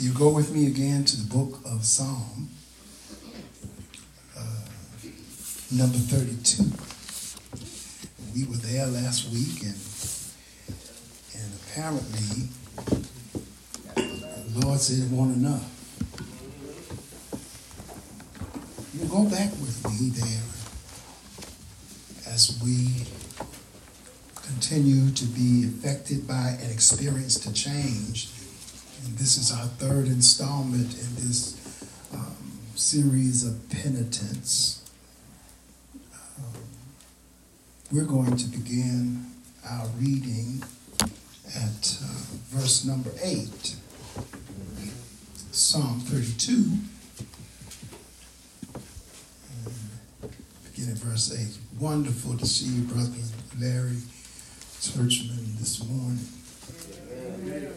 You go with me again to the book of Psalm, number 32. We were there last week, and apparently the Lord said it wasn't enough. You go back with me there as we continue to be affected by and experience the change. And this is our third installment in this series of penitence. We're going to begin our reading at verse number 8, Psalm 32. Begin at verse 8. Wonderful to see you, Brother Larry Churchman, this morning. Amen.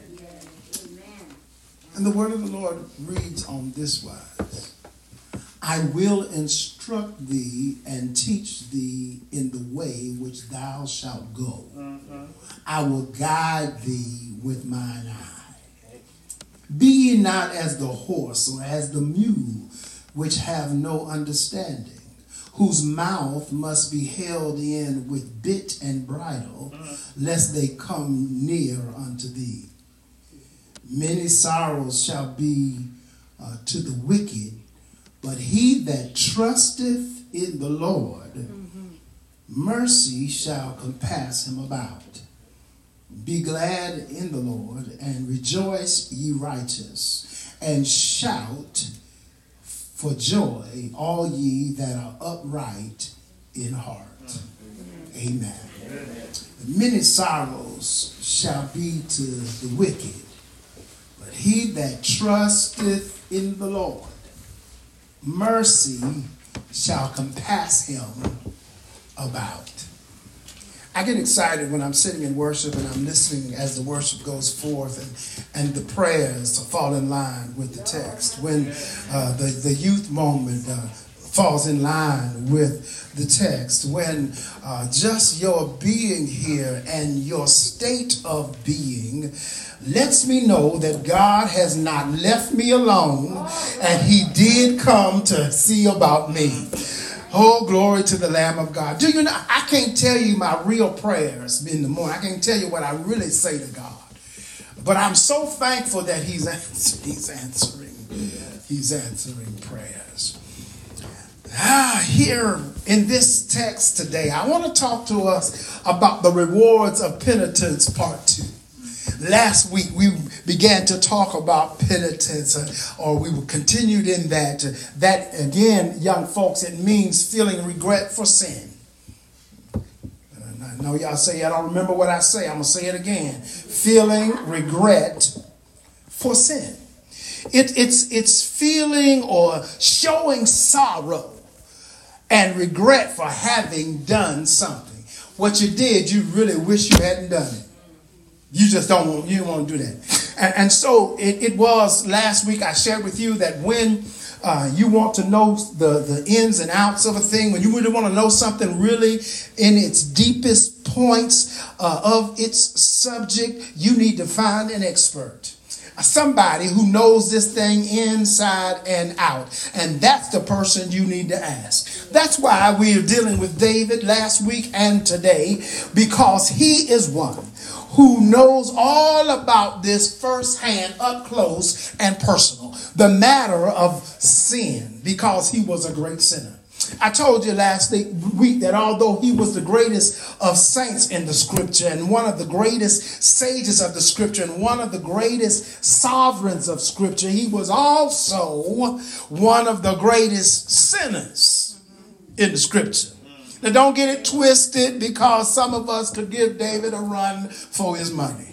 And the word of the Lord reads on this wise: I will instruct thee and teach thee in the way which thou shalt go. I will guide thee with mine eye. Be ye not as the horse or as the mule, which have no understanding, whose mouth must be held in with bit and bridle, lest they come near unto thee. Many sorrows shall be to the wicked, but he that trusteth in the Lord, mercy shall compass him about. Be glad in the Lord, and rejoice, ye righteous, and shout for joy, all ye that are upright in heart. Amen. Many sorrows shall be to the wicked, but he that trusteth in the Lord, mercy shall compass him about. I get excited when I'm sitting in worship and I'm listening as the worship goes forth and the prayers fall in line with the text. When the youth moment falls in line with the text. When just your being here and your state of being lets me know that God has not left me alone and he did come to see about me. Oh, glory to the Lamb of God. Do you know, I can't tell you my real prayers in the morning. I can't tell you what I really say to God. But I'm so thankful that he's answering prayers. Here in this text today, I want to talk to us about the rewards of penitence, part 2. Last week, we began to talk about penitence, or we were continued in that. That, again, young folks, it means feeling regret for sin. I know y'all say, I don't remember what I say. I'm going to say it again. Feeling regret for sin. It's feeling or showing sorrow and regret for having done something. What you did, you really wish you hadn't done it. You just don't want to do that. And so it was last week I shared with you that when you want to know the ins and outs of a thing, when you really want to know something really in its deepest points of its subject, you need to find an expert. Somebody who knows this thing inside and out. And that's the person you need to ask. That's why we are dealing with David last week and today, because he is one who knows all about this firsthand, up close and personal, the matter of sin, because he was a great sinner. I told you last week that although he was the greatest of saints in the scripture and one of the greatest sages of the scripture and one of the greatest sovereigns of scripture, he was also one of the greatest sinners in the scripture. Now, don't get it twisted, because some of us could give David a run for his money.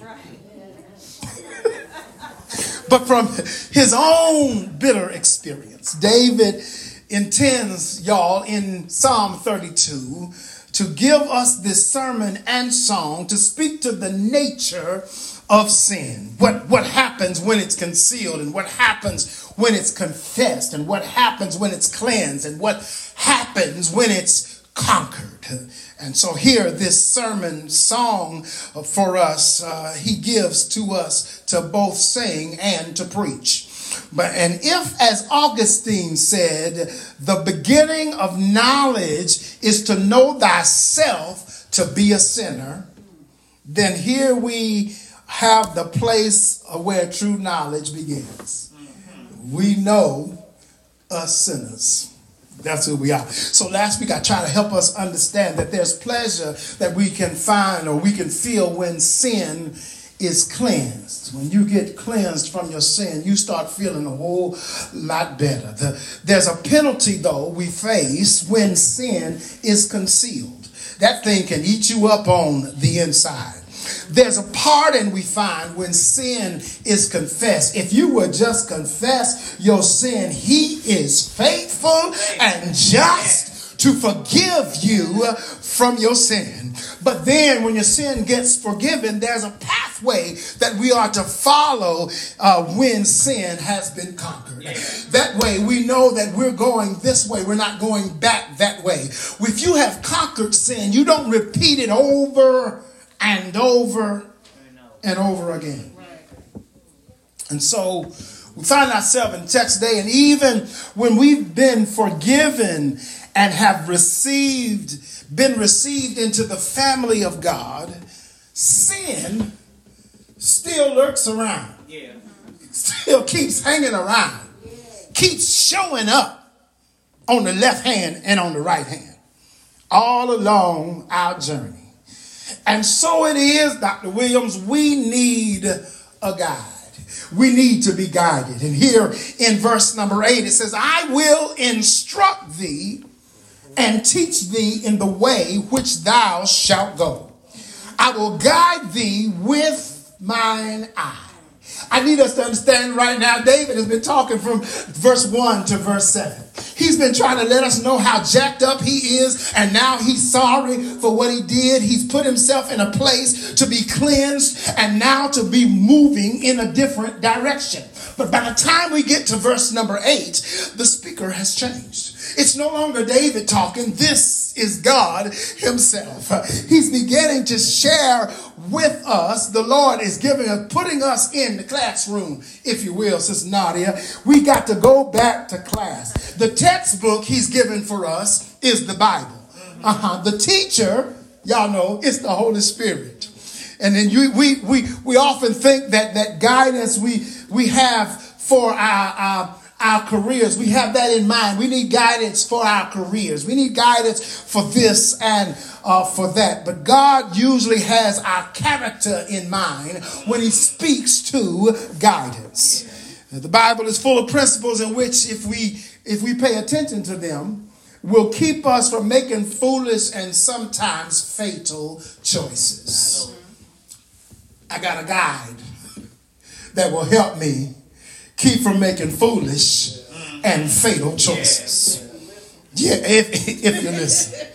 But from his own bitter experience, David intends, y'all, in Psalm 32, to give us this sermon and song to speak to the nature of sin. What happens when it's concealed, and what happens when it's confessed, and what happens when it's cleansed, and what happens when it's conquered. And so here, this sermon song for us, he gives to us to both sing and to preach. And if, as Augustine said, the beginning of knowledge is to know thyself to be a sinner, then here we have the place where true knowledge begins. We know us sinners. That's who we are. So last week I tried to help us understand that there's pleasure that we can find or we can feel when sin is cleansed. When you get cleansed from your sin, you start feeling a whole lot better. There's a penalty, though, we face when sin is concealed. That thing can eat you up on the inside. There's a pardon we find when sin is confessed. If you would just confess your sin, he is faithful and just to forgive you from your sin. But then when your sin gets forgiven, there's a pathway that we are to follow when sin has been conquered. That way we know that we're going this way. We're not going back that way. If you have conquered sin, you don't repeat it over and over and over again. And so we find ourselves in text today, and even when we've been forgiven and have been received into the family of God, sin still lurks around. Still keeps hanging around. Keeps showing up on the left hand and on the right hand all along our journey. And so it is, Dr. Williams, we need a guide. We need to be guided. And here in verse number 8, it says, I will instruct thee and teach thee in the way which thou shalt go. I will guide thee with mine eye. I need us to understand right now, David has been talking from verse 1 to verse 7. He's been trying to let us know how jacked up he is, and now he's sorry for what he did. He's put himself in a place to be cleansed and now to be moving in a different direction. But by the time we get to verse number 8, the speaker has changed. It's no longer David talking. This is God himself. He's beginning to share with us. The Lord is putting us in the classroom, if you will, Sister Nadia. We got to go back to class. The textbook he's given for us is the Bible. The teacher, y'all know, it's the Holy Spirit. And then we often think that guidance we have for our careers, we have that in mind. We need guidance for our careers. We need guidance for this and for that. But God usually has our character in mind when he speaks to guidance. The Bible is full of principles in which if we pay attention to them, will keep us from making foolish and sometimes fatal choices. I got a guide that will help me keep from making foolish and fatal choices. Yeah, if you listen.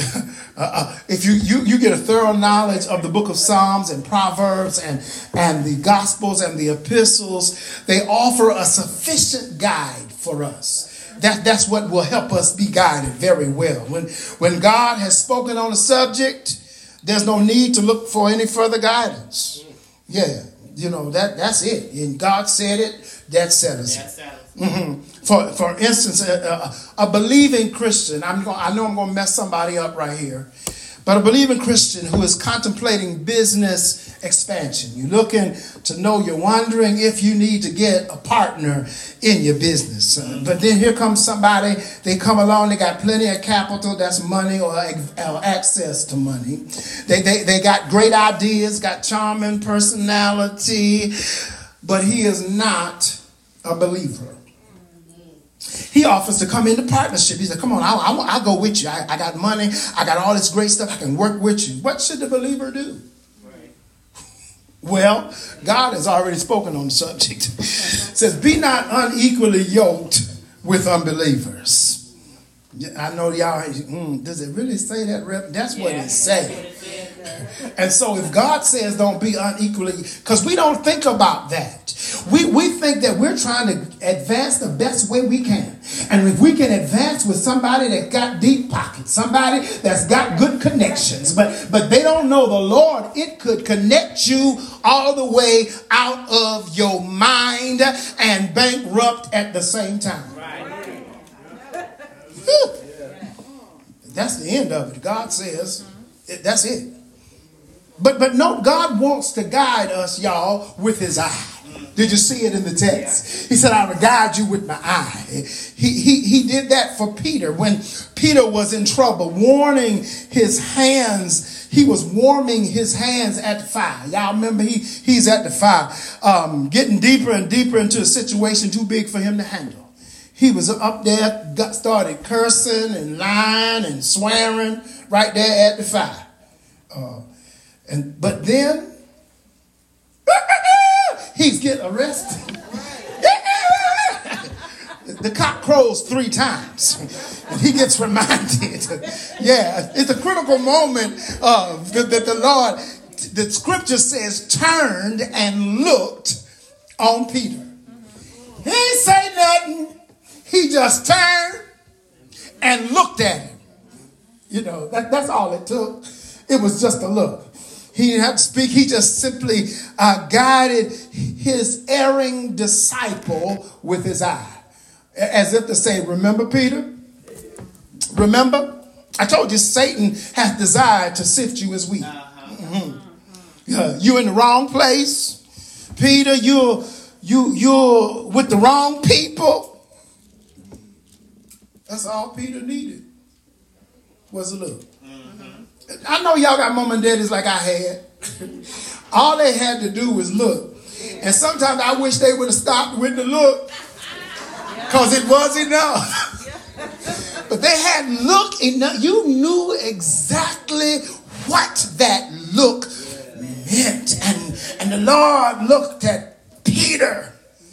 If you get a thorough knowledge of the book of Psalms and Proverbs and the Gospels and the epistles, they offer a sufficient guide for us. That's what will help us be guided very well. When God has spoken on a subject, there's no need to look for any further guidance. Yeah, you know, that's it. And God said it, that settles it. For instance, a believing Christian, I know I'm going to mess somebody up right here, but a believing Christian who is contemplating business expansion. You're looking to know, you're wondering if you need to get a partner in your business. But then here comes somebody, they come along, they got plenty of capital, that's money or access to money. They got great ideas, got charming personality, but he is not a believer. He offers to come into partnership. He said, come on, I'll go with you. I got money. I got all this great stuff. I can work with you. What should the believer do? Right. Well, God has already spoken on the subject. It says, be not unequally yoked with unbelievers. I know y'all, does it really say that, Rep? That's what it says. And so if God says don't be unequally, because we don't think about that. We think that we're trying to advance the best way we can. And if we can advance with somebody that got deep pockets, somebody that's got good connections, but they don't know the Lord, it could connect you all the way out of your mind and bankrupt at the same time. Right. That's the end of it. God says that's it. But no, God wants to guide us, y'all, with his eye. Did you see it in the text? He said, I will guide you with my eye. He did that for Peter when Peter was in trouble, warning his hands. He was warming his hands at the fire. Y'all remember he's at the fire, getting deeper and deeper into a situation too big for him to handle. He was up there, started cursing and lying and swearing right there at the fire. But then he's getting arrested. The cock crows 3 times. And he gets reminded. Yeah, it's a critical moment that the Lord, the scripture says, turned and looked on Peter. He ain't say nothing. He just turned and looked at him. You know, that's all it took. It was just a look. He didn't have to speak. He just simply guided his erring disciple with his eye. As if to say, remember, Peter? Remember? I told you Satan has desired to sift you as wheat. You're in the wrong place. Peter, you're with the wrong people. That's all Peter needed was a look. I know y'all got mom and daddies like I had. All they had to do was look. And sometimes I wish they would have stopped with the look, because it was enough. But they had look enough. You knew exactly what that look meant. And the Lord looked at Peter.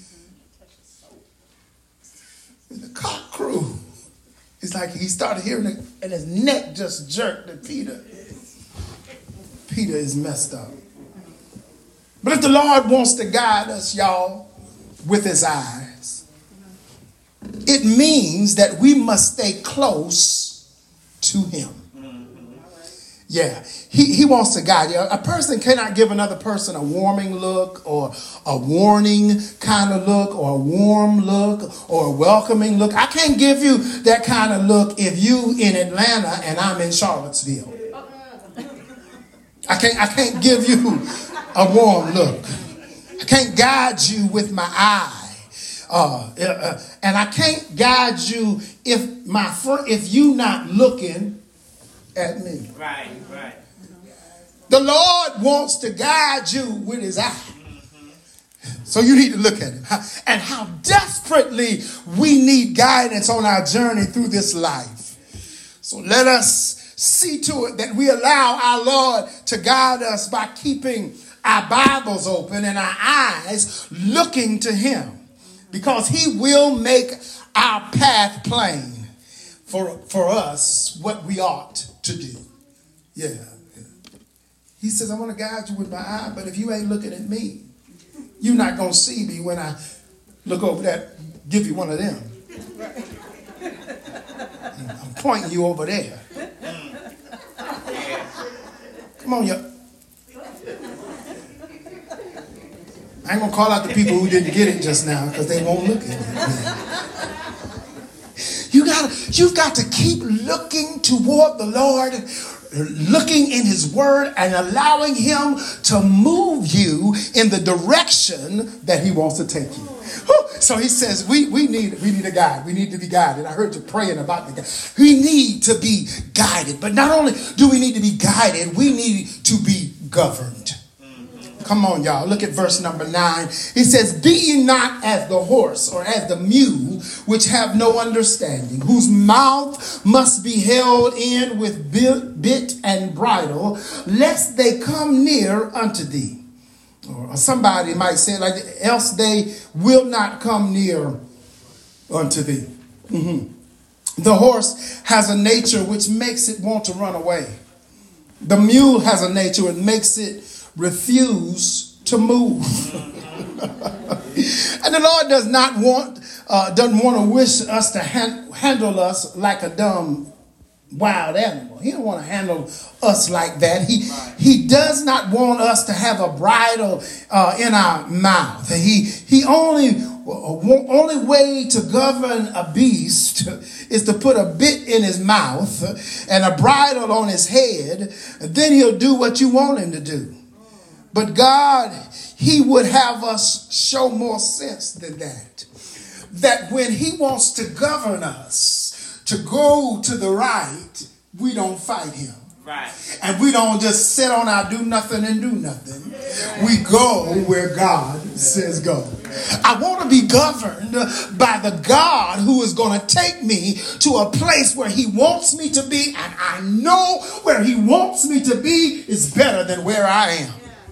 And the cock crew. It's like he started hearing it, and his neck just jerked at Peter. Peter is messed up. But if the Lord wants to guide us, y'all, with his eyes, it means that we must stay close to him. Yeah, he wants to guide you. A person cannot give another person a warming look or a warning kind of look or a warm look or a welcoming look. I can't give you that kind of look if you in Atlanta and I'm in Charlottesville. I can't give you a warm look. I can't guide you with my eye. And I can't guide you if you not looking at me. Right. The Lord wants to guide you with his eye. So you need to look at him. And how desperately we need guidance on our journey through this life. So let us see to it that we allow our Lord to guide us by keeping our Bibles open and our eyes looking to him. Because he will make our path plain for us what we ought to do. Yeah. He says, I want to guide you with my eye, but if you ain't looking at me, you're not going to see me when I look over that, give you one of them. I'm pointing you over there. Come on, y'all. I ain't going to call out the people who didn't get it just now because they won't look at me. You've got to keep looking toward the Lord, looking in his word and allowing him to move you in the direction that he wants to take you. So he says, we need a guide. We need to be guided. I heard you praying about the guide. We need to be guided. But not only do we need to be guided, we need to be governed. Come on, y'all. Look at verse number 9. It says, be ye not as the horse or as the mule, which have no understanding, whose mouth must be held in with bit and bridle, lest they come near unto thee. Or somebody might say like, else they will not come near unto thee. The horse has a nature which makes it want to run away. The mule has a nature. It makes it refuse to move. And the Lord does not want, doesn't want to wish us to handle us like a dumb wild animal. He don't want to handle us like that. He does not want us to have a bridle in our mouth. He only way to govern a beast is to put a bit in his mouth and a bridle on his head. Then he'll do what you want him to do. But God, he would have us show more sense than that. That when he wants to govern us to go to the right, we don't fight him. Right. And we don't just sit on our do nothing and do nothing. We go where God says go. I want to be governed by the God who is going to take me to a place where he wants me to be. And I know where he wants me to be is better than where I am.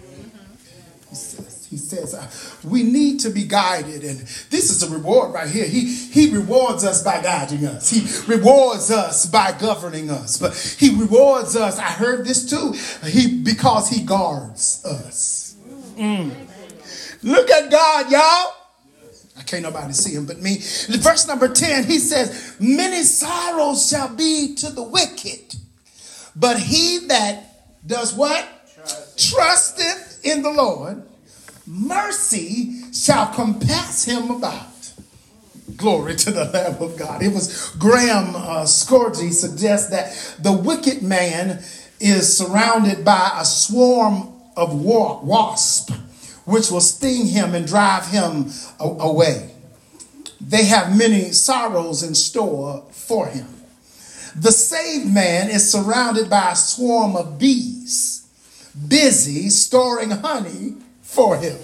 He says, we need to be guided. And this is a reward right here. He rewards us by guiding us. He rewards us by governing us. But he rewards us, I heard this too, because he guards us. Look at God, y'all. I can't nobody see him but me. Verse number 10, he says, many sorrows shall be to the wicked, but he that does what? Trusteth in the Lord, mercy shall compass him about. Glory to the Lamb of God. It was Graham Scourgy suggests that the wicked man is surrounded by a swarm of wasps, which will sting him and drive him away. They have many sorrows in store for him. The saved man is surrounded by a swarm of bees, busy storing honey for him.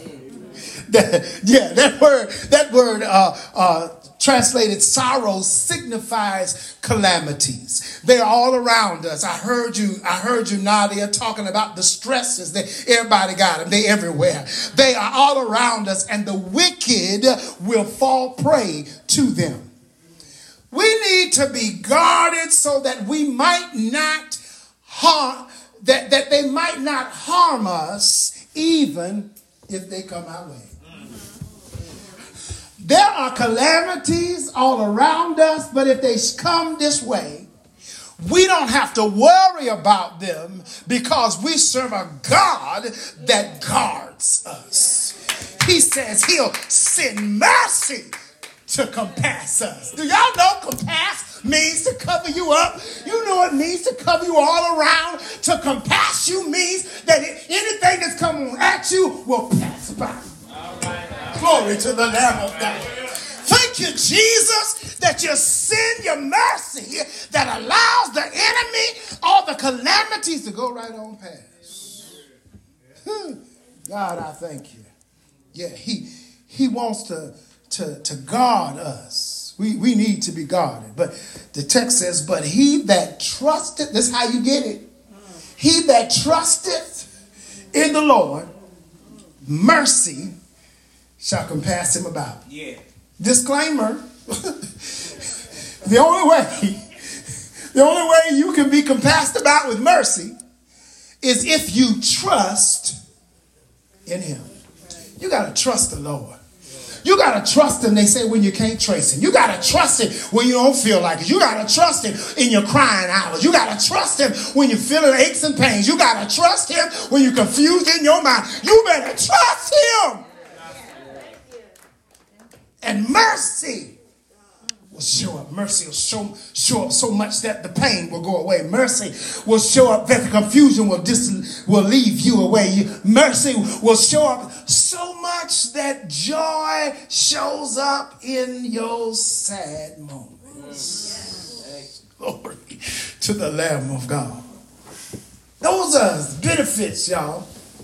That word translated sorrow signifies calamities. They're all around us. I heard you, Nadia, talking about the stresses that everybody got them. They're everywhere. They are all around us, and the wicked will fall prey to them. We need to be guarded so that we might not harm, that they might not harm us, even if they come our way. There are calamities all around us, but if they come this way, we don't have to worry about them because we serve a God that guards us. He says he'll send mercy to compass us. Do y'all know compass means to cover you up? You know it means to cover you all around. To compass you means that anything that's coming at you will pass by. Glory to the Lamb of God. Thank you, Jesus, that you send your mercy that allows the enemy, all the calamities to go right on past. God, I thank you. Yeah, he wants to guard us. We need to be guarded. But the text says, but he that trusteth, this is how you get it. He that trusteth in the Lord, mercy shall compass him about. Yeah. Disclaimer. The only way you can be compassed about with mercy is if you trust in him. You got to trust the Lord. You got to trust him, they say, when you can't trace him. You got to trust him when you don't feel like it. You got to trust him in your crying hours. You got to trust him when you're feeling aches and pains. You got to trust him when you're confused in your mind. You better trust him. And mercy will show up. Mercy will show up so much that the pain will go away. Mercy will show up that the confusion will leave you away. Mercy will show up so much that joy shows up in your sad moments. Glory to the Lamb of God. Those are benefits, y'all.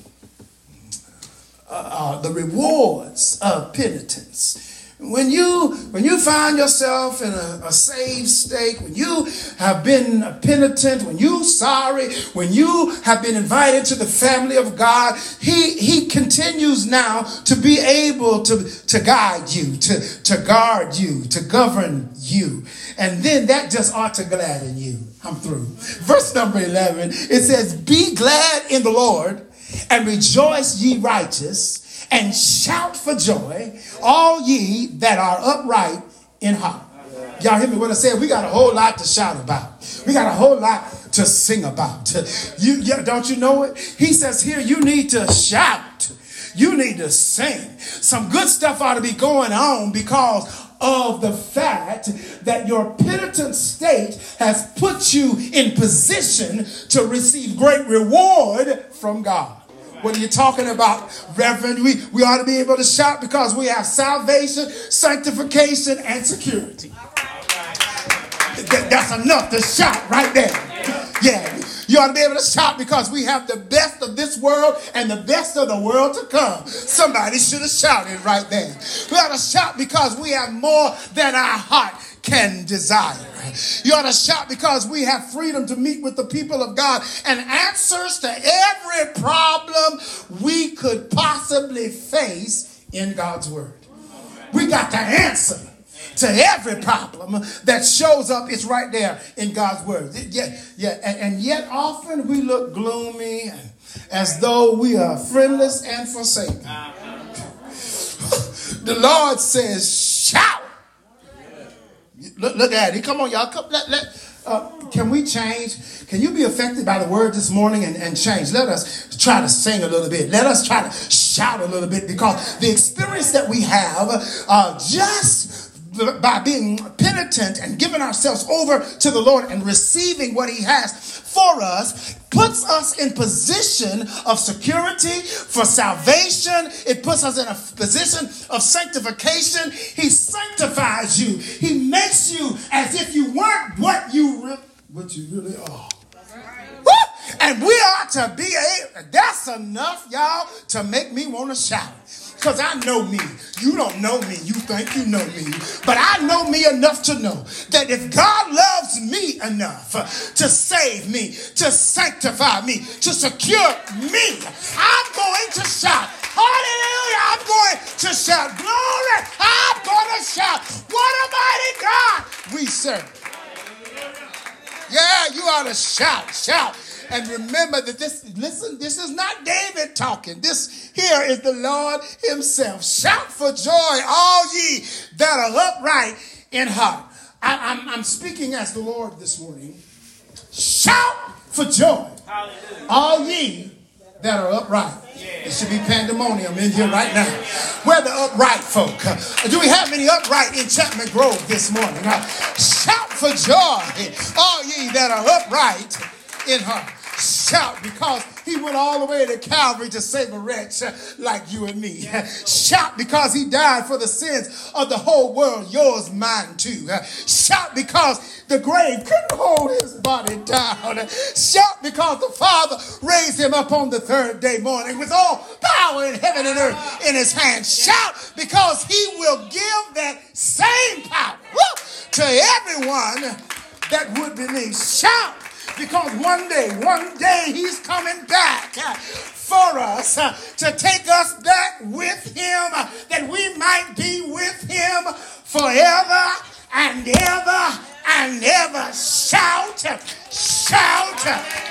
The rewards of penitence. When you find yourself in a saved state, when you have been penitent, when you sorry, when you have been invited to the family of God, he continues now to be able to guide you, to guard you, to govern you. And then that just ought to gladden you. I'm through. Verse number 11, it says, be glad in the Lord and rejoice ye righteous and shout for joy, all ye that are upright in heart. Y'all hear me what I said? We got a whole lot to shout about. We got a whole lot to sing about. Don't you know it? He says here, you need to shout. You need to sing. Some good stuff ought to be going on because of the fact that your penitent state has put you in position to receive great reward from God. What are you talking about, Reverend? We ought to be able to shout because we have salvation, sanctification, and security. That's enough to shout right there. Yeah. You ought to be able to shout because we have the best of this world and the best of the world to come. Somebody should have shouted right there. We ought to shout because we have more than our heart can desire. You ought to shout because we have freedom to meet with the people of God and answers to every problem we could possibly face in God's word. We got the answer to every problem that shows up. It's right there in God's word. And yet often we look gloomy as though we are friendless and forsaken. The Lord says, shout. Look at it. Come on, y'all. Can we change? Can you be affected by the word this morning and change? Let us try to sing a little bit. Let us try to shout a little bit because the experience that we have just by being penitent and giving ourselves over to the Lord and receiving what he has for us puts us in position of security for salvation. It puts us in a position of sanctification. He sanctifies you. He makes you as if you weren't what you really are. Woo! And we ought to be that's enough, y'all, to make me want to shout. Because I know me. You don't know me. You think you know me. But I know me enough to know that if God loves me enough to save me, to sanctify me, to secure me, I'm going to shout. Hallelujah. I'm going to shout. Glory. I'm going to shout. What a mighty God we serve. Yeah, you ought to shout. Shout. And remember that this is not David talking. This here is the Lord himself. Shout for joy, all ye that are upright in heart. I'm speaking as the Lord this morning. Shout for joy, all ye that are upright. It should be pandemonium in here right now. Where the upright folk? Do we have any upright in Chapman Grove this morning? Shout for joy, all ye that are upright in heart. Shout because he went all the way to Calvary to save a wretch like you and me. Shout because he died for the sins of the whole world, yours, mine too. Shout because the grave couldn't hold his body down. Shout because the Father raised him up on the third day morning with all power in heaven and earth in his hand. Shout because he will give that same power to everyone that would believe. Shout because one day he's coming back for us to take us back with him that we might be with him forever and ever and ever. Shout, shout,